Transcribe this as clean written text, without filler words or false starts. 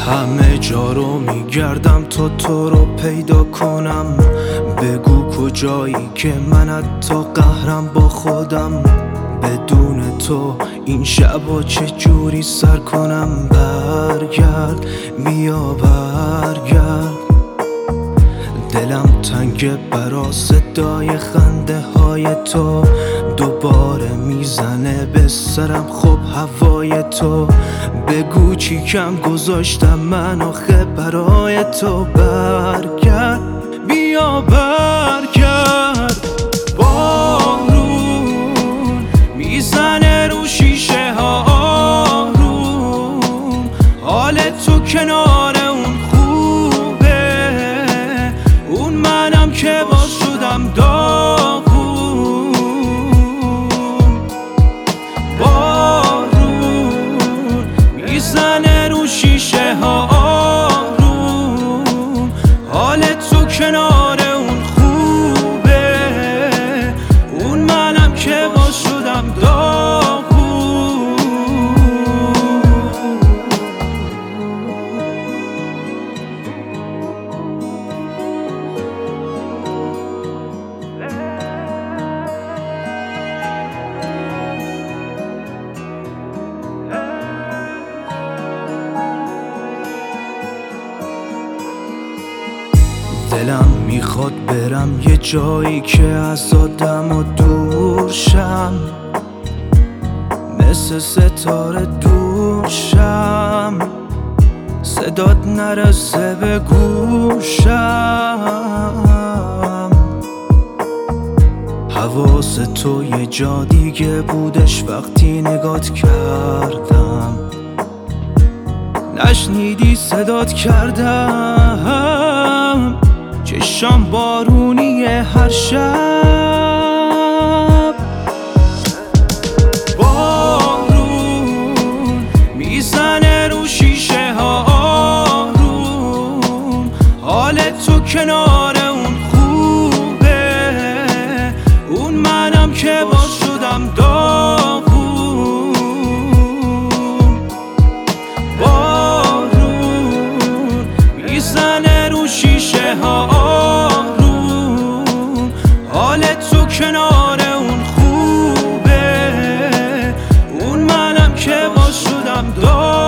همه جا رو میگردم تا تو رو پیدا کنم. بگو کجایی که من حتی قهرم با خودم. بدون تو این شبا چجوری سر کنم. برگرد بیا برگرد، دلم تنگه برا صدای خنده های تو. دوباره میزنه به سرم خب هوای تو. بگو چی کم گذاشتم من آخه برای تو. برگرد بیا برگرد، بارون میزنه رو شیشه ها آروم. حال تو کنار اون خوبه، اون منم که باز شدم داغون. بارون میزنه رو شیشه ها آروم. حال تو کنار اون خوبه، اون منم که باز شدم داغون. دلم میخواد برم یه جایی که از آدم و دور شم، مثل ستاره دور شم، صدات نرسه به گوشم. حواس تو یه جا دیگه بودش وقتی نگات کردم. نشنیدی صدات کردم، چشام بارونیه هر شب. بارون میزنه رو شیشه ها آروم. حال تو کنار اون خوبه، اون منم که باز شدم داغون. بارون میزنه رو شیشه ها آروم. حال تو کنار اون خوبه، اون منم که باز شدم داغون.